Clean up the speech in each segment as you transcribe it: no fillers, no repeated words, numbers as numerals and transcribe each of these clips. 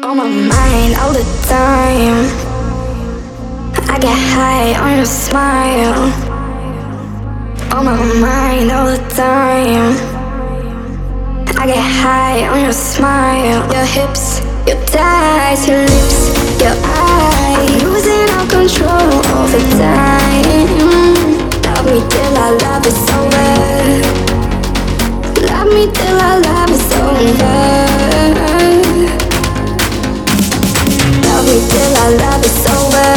On my mind all the time. I get high on your smile. On my mind all the time. I get high on your smile. Your hips, your thighs, your lips, your eyes. Losing all control all the time. Love me till our love is over. Love me till our love is over. Love me till our love is over.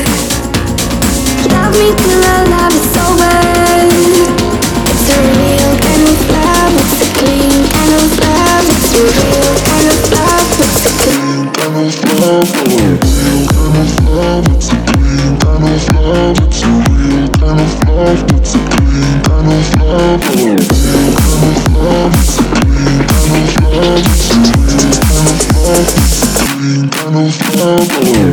Love me till our love is over. It's a real kind of love. It's a clean kind of love. It's a real kind of love. It's a clean kind of love. Real kind of love. It's a clean kind of love. It's a real kind of love. It's a clean kind of love. Real kind of love. It's a clean kind of love. It's a real kind of love. It's a clean kind of love.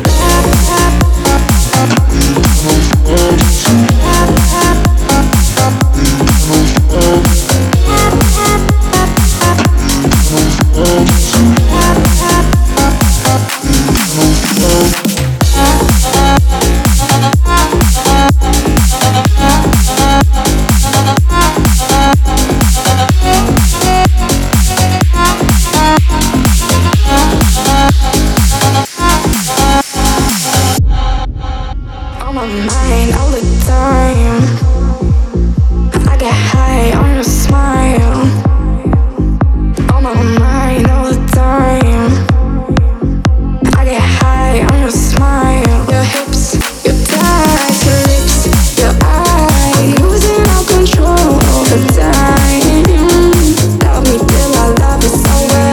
On my mind all the time. I get high on your smile. On my mind all the time. I get high on your smile. Your hips, your thighs, your lips, your eyes. Losing all control all the time. Love me till our love is over.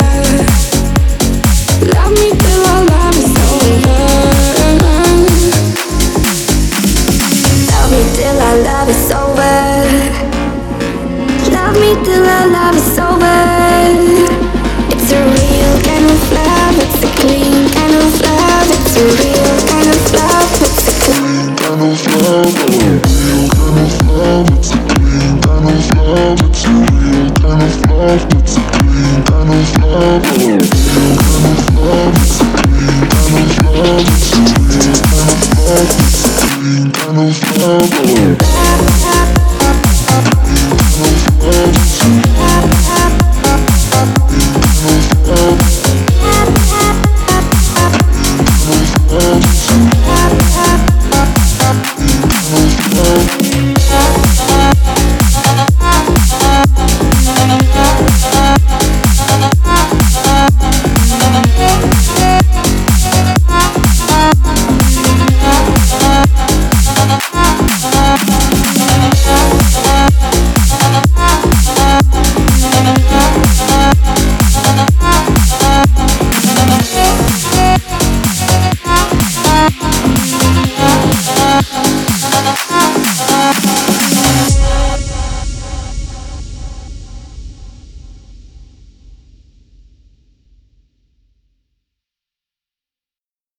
Love me till our love is over. Till our love is over. Love me till our love is over. It's a real kind of love. It's a clean kind of love. It's a real kind of love. It's a clean kind of love. Real kind of love. It's a clean kind of love. It's a real kind of love. It's a clean kind of love. Real kind of love.